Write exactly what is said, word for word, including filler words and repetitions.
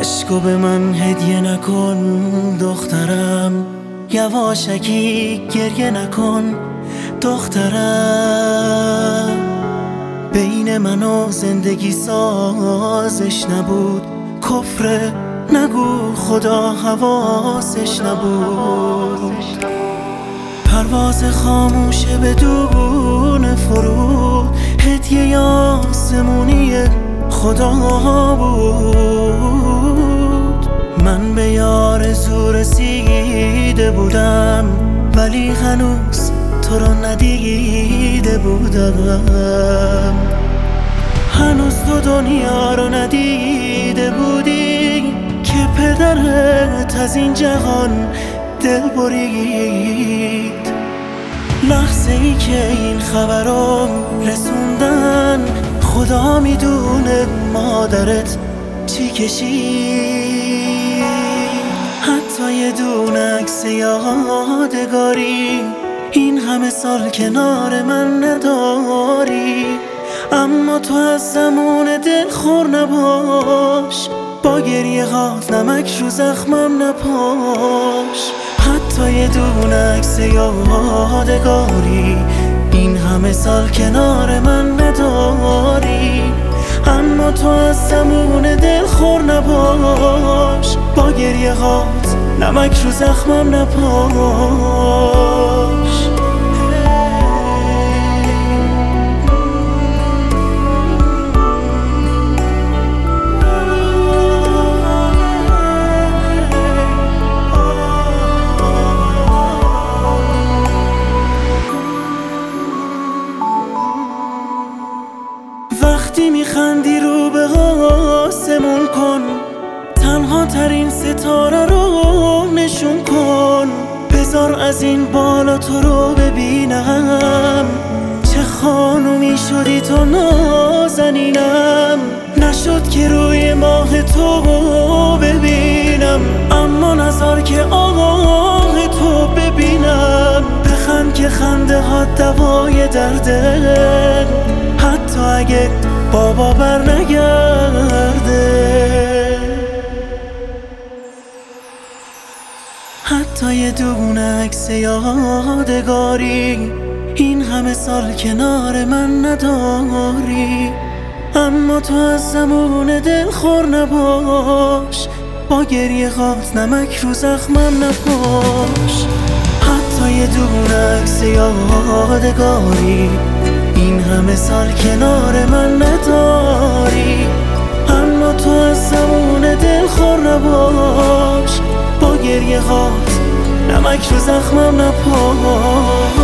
عشقو به من هدیه نکن دخترم، یواشکی گریه نکن دخترم. بین من و زندگی سازش نبود، کفر نگو خدا حواسش نبود. پرواز خاموشه بدون فرود، هدیه آسمونی خدا بود. من به آرزو رسیده بودم، ولی هنوز تو رو ندیده بودم. هنوز تو دنیا رو ندیده بودی که پدرت از این جهان دل برید. لحظه ای که این خبر رو رسوندن، خدا میدونه مادرت چی کشید. حتی یه دونه عکس یادگاری این همه سال کنار من نداری. اما تو از زمان دلخور نباش، با گریه هات نمک رو زخمم نپاش. حتی یه دونه عکس یادگاری این همه سال کنار من نداری. اما تو از زمان دلخور نباش، با گریه هات نمک رو زخمم نپاش. وقتی میخندی رو به آسمون کن، تنها ترین ستاره رو نشون کن. بذار از این بالا تو رو ببینم، چه خانومی شدی تو نازنینم. نشد که روی ماه تو ببینم، اما نذار که آه تو ببینم. بخند که خنده ها دوای درده، حتی اگه بابا بر نگرده. حتی یه دونه عکس یادگاری این همه سال کنار من نداری. اما تو از زمان دلخور نباش، با گریه هات نمک رو زخمم نپاش. حتی یه دونه عکس یادگاری این همه سال کنار من نداری. اما تو از زمان دلخور نباش، با گریه هات نمک رو زخمم نپاش.